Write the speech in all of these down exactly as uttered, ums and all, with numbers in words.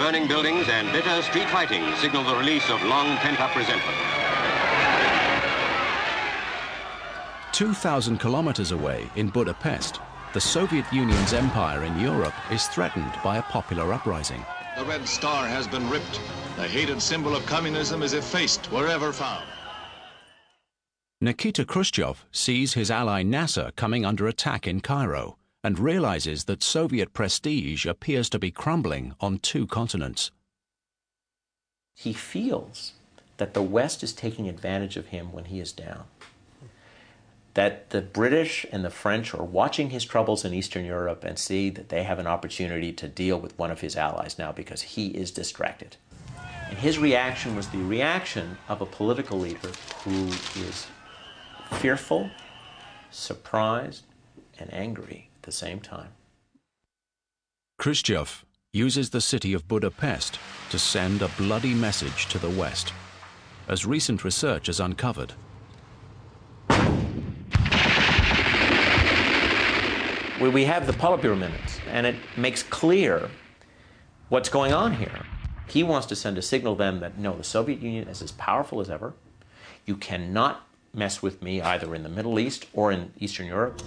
burning buildings and bitter street fighting signal the release of long pent-up resentment. two thousand kilometers away in Budapest, the Soviet Union's empire in Europe is threatened by a popular uprising. The Red Star has been ripped. The hated symbol of communism is effaced wherever found. Nikita Khrushchev sees his ally Nasser coming under attack in Cairo and realizes that Soviet prestige appears to be crumbling on two continents. He feels that the West is taking advantage of him when he is down. That the British and the French are watching his troubles in Eastern Europe and see that they have an opportunity to deal with one of his allies now because he is distracted. And his reaction was the reaction of a political leader who is fearful, surprised, and angry at the same time. Khrushchev uses the city of Budapest to send a bloody message to the West, as recent research has uncovered. We have the Politburo minutes, and it makes clear what's going on here. He wants to send a signal then that, no, the Soviet Union is as powerful as ever. You cannot mess with me either in the Middle East or in Eastern Europe.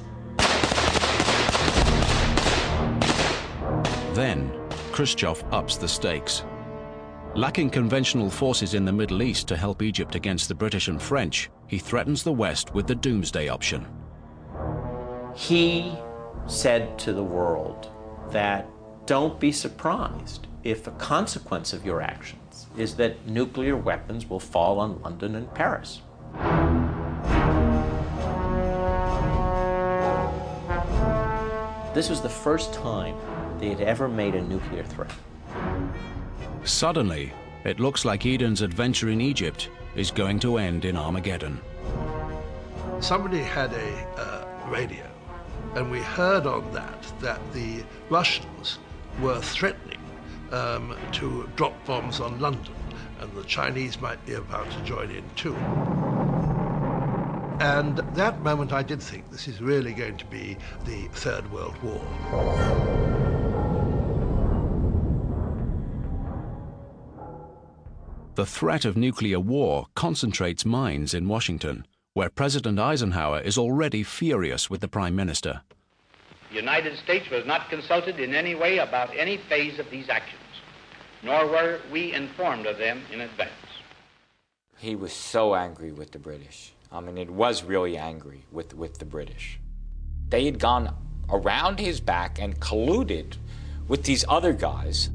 Then, Khrushchev ups the stakes. Lacking conventional forces in the Middle East to help Egypt against the British and French, he threatens the West with the doomsday option. He said to the world that don't be surprised if the consequence of your actions is that nuclear weapons will fall on London and Paris. This was the first time they had ever made a nuclear threat. Suddenly, it looks like Eden's adventure in Egypt is going to end in Armageddon. Somebody had a uh, radio, and we heard on that that the Russians were threatening um, to drop bombs on London, and the Chinese might be about to join in too. And at that moment I did think this is really going to be the Third World War. The threat of nuclear war concentrates minds in Washington, where President Eisenhower is already furious with the Prime Minister. The United States was not consulted in any way about any phase of these actions, nor were we informed of them in advance. He was so angry with the British. I mean, it was really angry with, with the British. They had gone around his back and colluded with these other guys.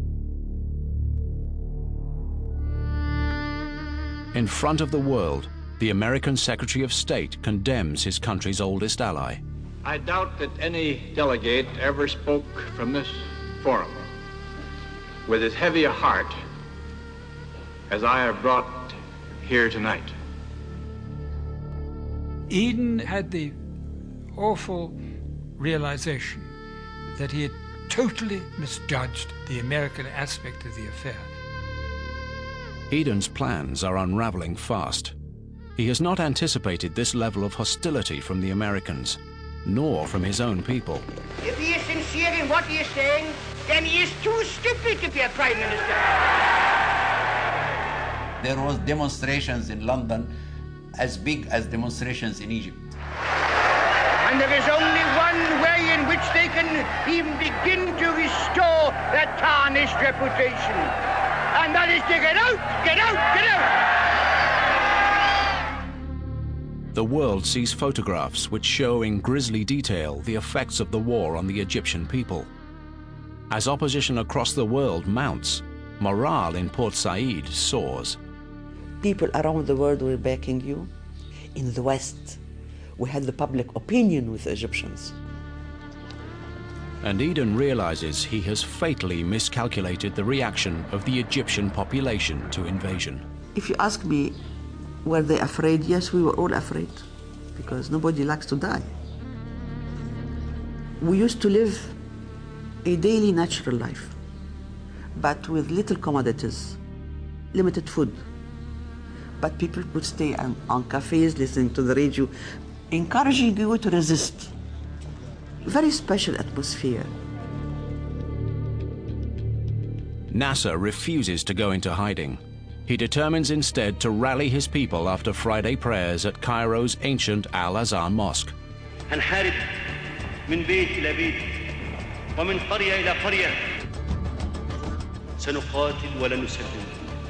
In front of the world, the American Secretary of State condemns his country's oldest ally. I doubt that any delegate ever spoke from this forum with as heavy a heart as I have brought here tonight. Eden had the awful realization that he had totally misjudged the American aspect of the affair. Eden's plans are unraveling fast. He has not anticipated this level of hostility from the Americans, nor from his own people. If he is sincere in what he is saying, then he is too stupid to be a prime minister. There was demonstrations in London as big as demonstrations in Egypt. And there is only one way in which they can even begin to restore that tarnished reputation. And that is to get out, get out, get out! The world sees photographs which show in grisly detail the effects of the war on the Egyptian people. As opposition across the world mounts, morale in Port Said soars. People around the world were backing you. In the West, we had the public opinion with the Egyptians. And Eden realizes he has fatally miscalculated the reaction of the Egyptian population to invasion. If you ask me, were they afraid? Yes, we were all afraid, because nobody likes to die. We used to live a daily natural life, but with little commodities, limited food. But people could stay on, on cafes, listening to the radio, encouraging you to resist. Very special atmosphere. Nasser refuses to go into hiding. He determines instead to rally his people after Friday prayers at Cairo's ancient Al-Azhar Mosque. هنحارب من بيت إلى بيت ومن قرية إلى قرية سنقاتل ولن نسلم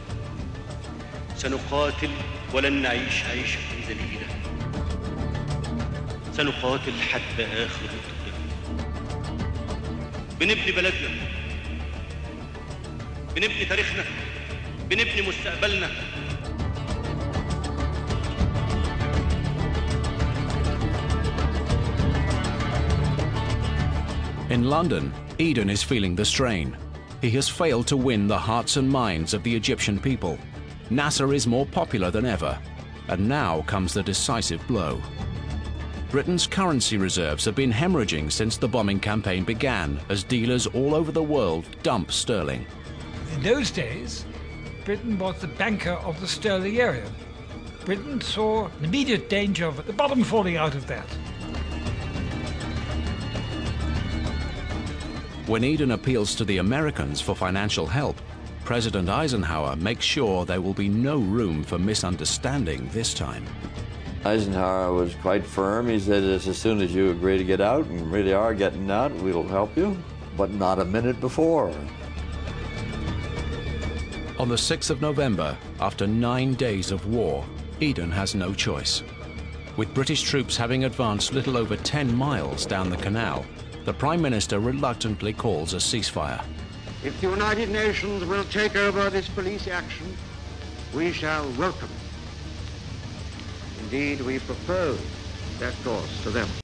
سنقاتل ولن نعيش عيشة ذليلة سنقاتل حتى آخر نقطة بنبني بلدنا بنبني تاريخنا بنبني مستقبلنا. In London, Eden is feeling the strain. He has failed to win the hearts and minds of the Egyptian people. Nasser is more popular than ever, and now comes the decisive blow. Britain's currency reserves have been hemorrhaging since the bombing campaign began, as dealers all over the world dump sterling. In those days, Britain was the banker of the sterling area. Britain saw an immediate danger of the bottom falling out of that. When Eden appeals to the Americans for financial help, President Eisenhower makes sure there will be no room for misunderstanding this time. Eisenhower was quite firm. He said, as soon as you agree to get out, and really are getting out, we'll help you, but not a minute before. On the sixth of November, after nine days of war, Eden has no choice. With British troops having advanced little over ten miles down the canal, the Prime Minister reluctantly calls a ceasefire. If the United Nations will take over this police action, we shall welcome it. Indeed, we propose that course to them.